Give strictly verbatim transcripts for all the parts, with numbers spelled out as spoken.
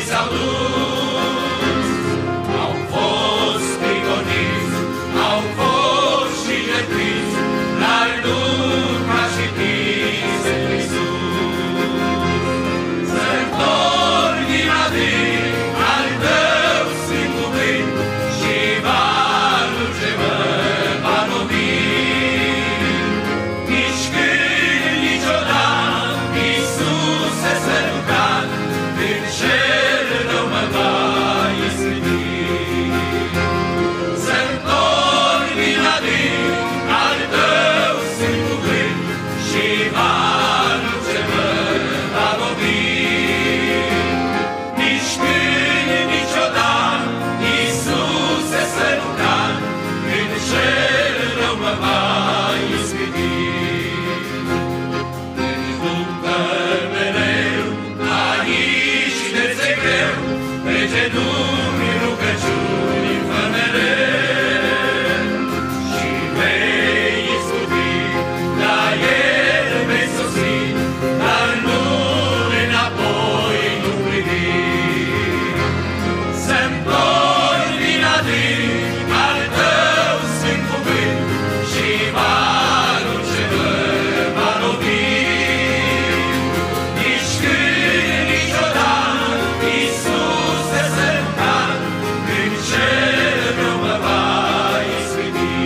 s-au dus. Au fost prigoniți, au fost și jertfiți, dar nu ca și fiți în Iisus. Să-ntorc din adânc al Tău sfânt cuvânt și valul ce mă va lovi. Nici când, niciodată, Iisuse sărutat, când cel rău mă va ispiti. Să-ntorc din adânc al Tău sfânt cuvânt și valul ce mă va lovi. Nici când, niciodată, Iisuse sărutat, când cel rău mă va ispiti. Luptă mereu, aici de-ți-e greu, pe genunchi rugăciuni fă mereu. Și vei izbuti, la El vei sosi, dar nu înapoi nu privi. Să-ntorc din adânc al Tău sfânt cuvânt și valul ce mă va lovi. Nici când, niciodată, Iisuse sărutat, când cel rău mă va ispiti.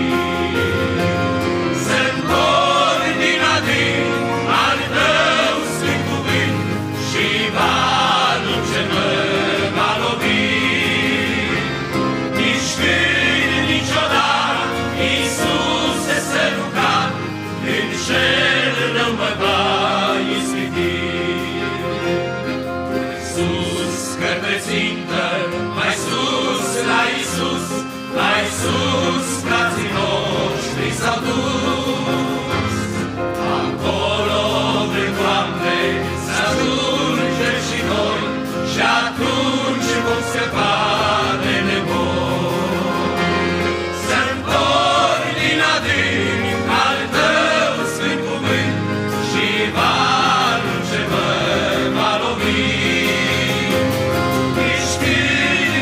Să-ntorc din adânc al Tău sfânt cuvânt și valul ce mă va lovi. Nici când, niciodată, Iisuse sărutat, când cel rău mă va ispiti. Sus către țintă, mai sus la Iisus, mai sus frații noștri s-au dus. Acolo vrem, Doamne, să ajungem și noi și atunci vom scăpa de nevoi. Să-ntorc din adânc al Tău sfânt cuvânt și valul ce mă va lovi. Nici când,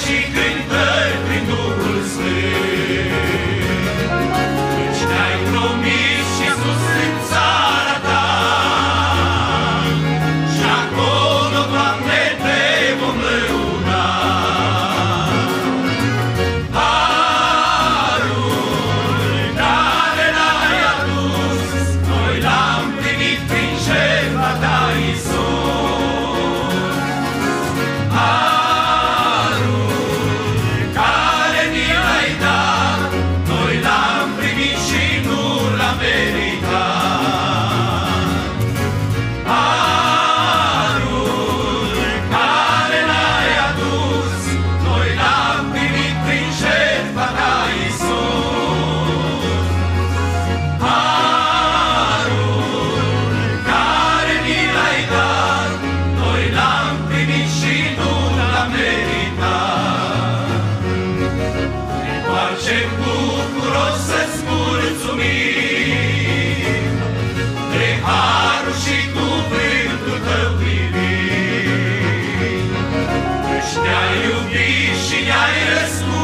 și cântări prin Duhul Sfânt. Căci ne-ai promis, Iisus, în țara ta, și acolo, Doamne, te vom lăuda. Harul care l-ai adus, noi l-am primit prin jertfa ta, Iisus. Harul care ni l-ai dat, noi l-am primit și nu l-am meritat. Harul care l-ai adus, noi l-am primit prin jertfa ta, Iisus. Harul care ni l-ai dat, noi l-am primit și nu l-am meritat. Ne întoarcem bucuros să-ți mulțumim de harul și cuvântul tău divin, căci ne-ai iubit și ne-ai răscumpărat